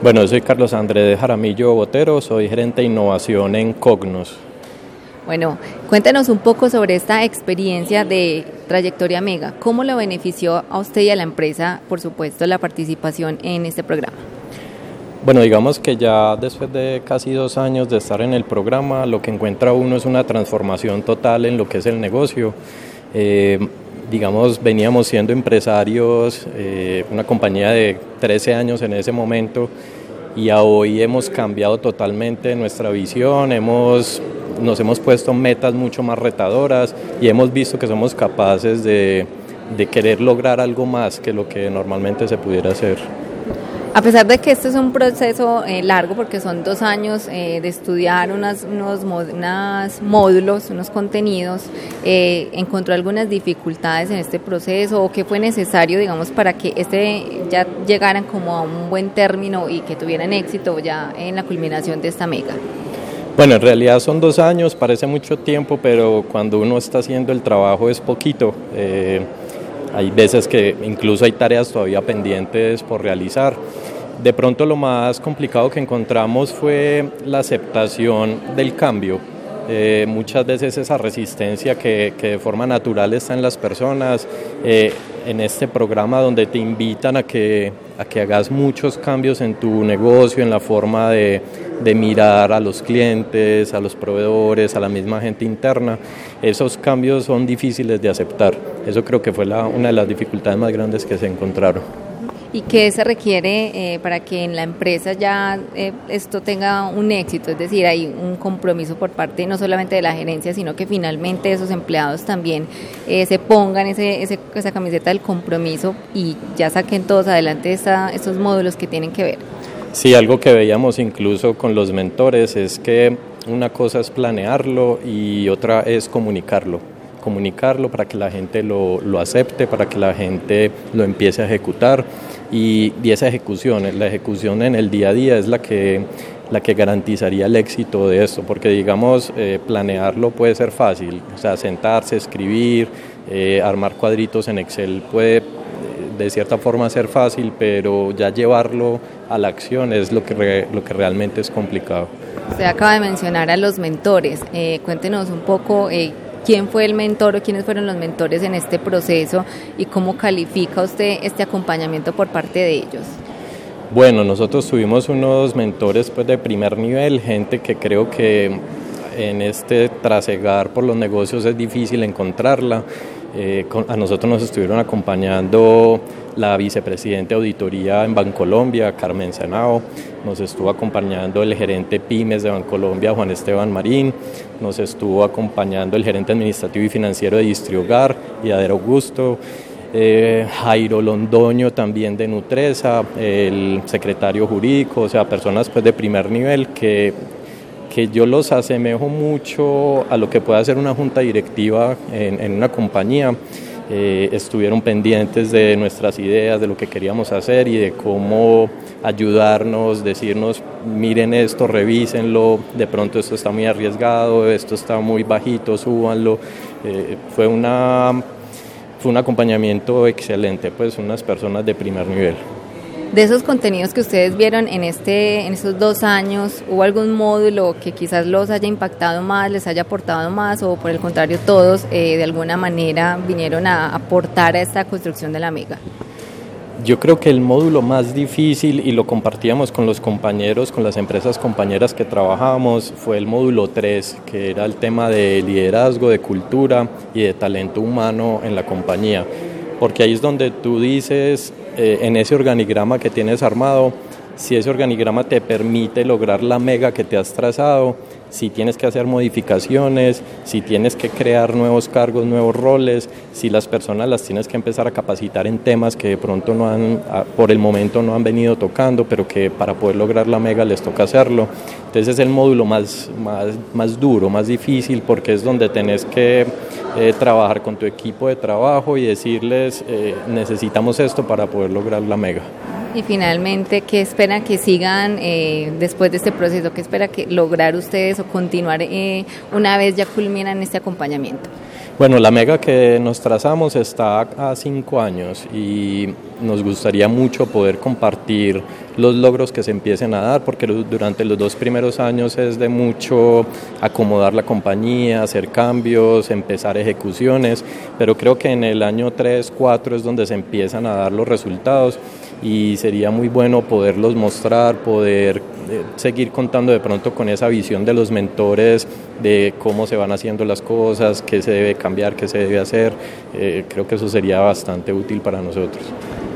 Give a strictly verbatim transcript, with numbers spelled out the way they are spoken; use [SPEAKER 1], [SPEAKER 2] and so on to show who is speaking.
[SPEAKER 1] Bueno, soy Carlos Andrés Jaramillo Botero, soy gerente de innovación en Cognos.
[SPEAKER 2] Bueno, cuéntanos un poco sobre esta experiencia de Trayectoria Mega. ¿Cómo lo benefició a usted y a la empresa, por supuesto, la participación en este programa?
[SPEAKER 1] Bueno, digamos que ya después de casi dos años de estar en el programa, lo que encuentra uno es una transformación total en lo que es el negocio. Eh, digamos, veníamos siendo empresarios, eh, una compañía de trece años en ese momento, y a hoy hemos cambiado totalmente nuestra visión, hemos, nos hemos puesto metas mucho más retadoras y hemos visto que somos capaces de, de querer lograr algo más que lo que normalmente se pudiera hacer.
[SPEAKER 2] A pesar de que este es un proceso eh, largo, porque son dos años eh, de estudiar unas, unos, unos módulos, unos contenidos, eh, ¿encontró algunas dificultades en este proceso o qué fue necesario, digamos, para que este ya llegaran como a un buen término y que tuvieran éxito ya en la culminación de esta mega?
[SPEAKER 1] Bueno, en realidad son dos años, parece mucho tiempo, pero cuando uno está haciendo el trabajo es poquito. Eh, Hay veces que incluso hay tareas todavía pendientes por realizar. De pronto lo más complicado que encontramos fue la aceptación del cambio. Eh, muchas veces esa resistencia que, que de forma natural está en las personas, eh, en este programa donde te invitan a que, a que hagas muchos cambios en tu negocio, en la forma de, de mirar a los clientes, a los proveedores, a la misma gente interna, esos cambios son difíciles de aceptar. Eso creo que fue la, una de las dificultades más grandes que se encontraron.
[SPEAKER 2] ¿Y qué se requiere eh, para que en la empresa ya eh, esto tenga un éxito? Es decir, hay un compromiso por parte no solamente de la gerencia, sino que finalmente esos empleados también eh, se pongan ese, ese, esa camiseta del compromiso y ya saquen todos adelante esta, estos módulos que tienen que ver.
[SPEAKER 1] Sí, algo que veíamos incluso con los mentores es que una cosa es planearlo y otra es comunicarlo. comunicarlo para que la gente lo, lo acepte, para que la gente lo empiece a ejecutar y, y esa ejecución, la ejecución en el día a día es la que, la que garantizaría el éxito de esto, porque digamos, eh, planearlo puede ser fácil, o sea, sentarse, escribir, eh, armar cuadritos en Excel puede de cierta forma ser fácil, pero ya llevarlo a la acción es lo que, re, lo que realmente es complicado.
[SPEAKER 2] Usted acaba de mencionar a los mentores, eh, cuéntenos un poco eh, ¿quién fue el mentor o quiénes fueron los mentores en este proceso y cómo califica usted este acompañamiento por parte de ellos?
[SPEAKER 1] Bueno, nosotros tuvimos unos mentores pues, de primer nivel, gente que creo que en este trasegar por los negocios es difícil encontrarla. Eh, con, a nosotros nos estuvieron acompañando la vicepresidenta de auditoría en Bancolombia, Carmen Senao, nos estuvo acompañando el gerente Pymes de Bancolombia, Juan Esteban Marín, nos estuvo acompañando el gerente administrativo y financiero de Distriogar, Yader Augusto, eh, Jairo Londoño también de Nutresa, el secretario jurídico, o sea, personas pues, de primer nivel que que yo los asemejo mucho a lo que puede hacer una junta directiva en, en una compañía. Eh, estuvieron pendientes de nuestras ideas, de lo que queríamos hacer y de cómo ayudarnos, decirnos, miren esto, revísenlo, de pronto esto está muy arriesgado, esto está muy bajito, súbanlo. Eh, fue, una, fue un acompañamiento excelente, pues unas personas de primer nivel.
[SPEAKER 2] De esos contenidos que ustedes vieron en, este, en estos dos años, ¿hubo algún módulo que quizás los haya impactado más, les haya aportado más o por el contrario todos eh, de alguna manera vinieron a aportar a esta construcción de la mega?
[SPEAKER 1] Yo creo que el módulo más difícil, y lo compartíamos con los compañeros, con las empresas compañeras que trabajábamos, fue el módulo tres, que era el tema de liderazgo, de cultura y de talento humano en la compañía. Porque ahí es donde tú dices, eh, en ese organigrama que tienes armado, si ese organigrama te permite lograr la mega que te has trazado, si tienes que hacer modificaciones, si tienes que crear nuevos cargos, nuevos roles, si las personas las tienes que empezar a capacitar en temas que de pronto no han, por el momento no han venido tocando, pero que para poder lograr la mega les toca hacerlo. Entonces es el módulo más, más, más duro, más difícil, porque es donde tenés que eh, trabajar con tu equipo de trabajo y decirles, eh, necesitamos esto para poder lograr la mega.
[SPEAKER 2] Y finalmente, ¿qué esperan que sigan eh, después de este proceso? ¿Qué espera que lograr ustedes o continuar eh, una vez ya culminan este acompañamiento?
[SPEAKER 1] Bueno, la mega que nos trazamos está a cinco años y nos gustaría mucho poder compartir los logros que se empiecen a dar, porque durante los dos primeros años es de mucho acomodar la compañía, hacer cambios, empezar ejecuciones, pero creo que en el año tres, cuatro es donde se empiezan a dar los resultados y sería muy bueno poderlos mostrar, poder eh, seguir contando de pronto con esa visión de los mentores de cómo se van haciendo las cosas, qué se debe cambiar, qué se debe hacer. Eh, creo que eso sería bastante útil para nosotros.